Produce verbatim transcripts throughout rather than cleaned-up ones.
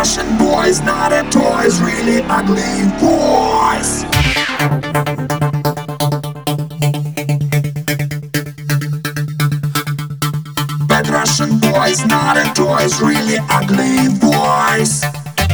Russian boys, not a toys, really ugly boys. Bad Russian boys, not a toys, really ugly boys.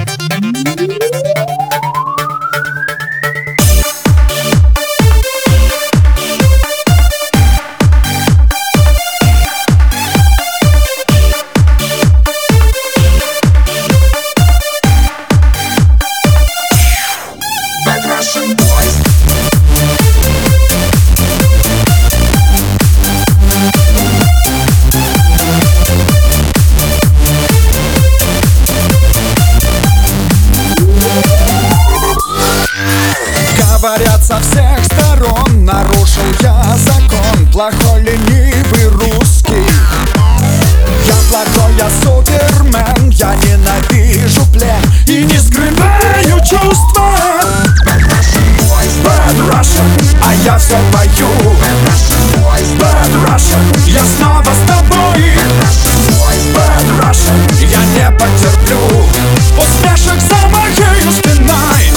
Говорят со всех сторон, нарушил я закон. Плохой, ленивый русский. Я плохой, я супермен. Я ненавижу плен и не скрываю чувства. Bad Russian, а я все пою. Bad Russian, я снова с тобой. Bad Russian, я не потерплю усмешек за моей спиной.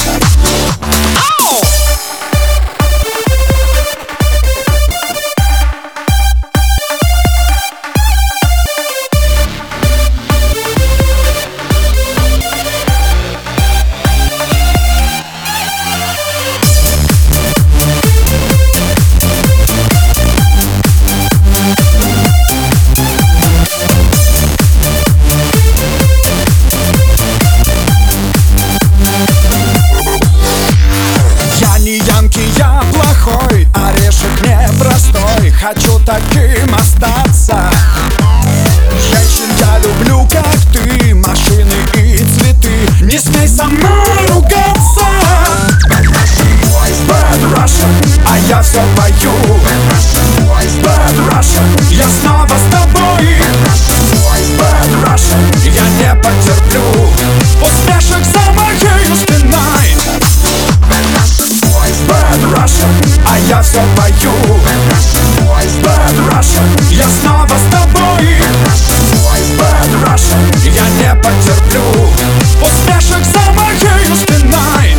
Я плохой, орешек непростой. Хочу таким остаться. Женщин я люблю, как ты. Машины и цветы. Не смей со мной ругаться. Bad Russian, а я все пою. Bad Russian, я снова с тобой. Bad Russian, я не потерплю усмешек за моей спиной. Bad Russian, а я все пою. Bad Russian, я снова с тобой. Bad Russian, я не потерплю усмешек за моей спиной.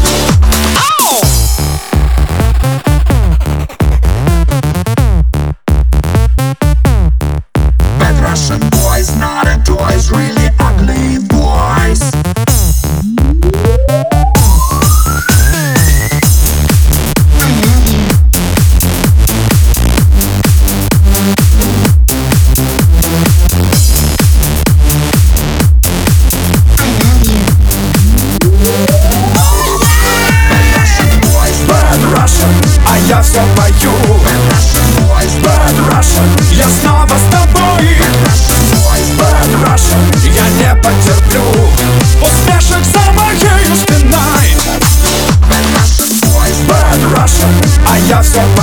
Bad Russian boys, not a toys, really ugly boys. Я все пою. Bad Russian, я снова с тобой. Bad Russian, я не потерплю усмешек за моей спиной. Bad Russian, а я все пою.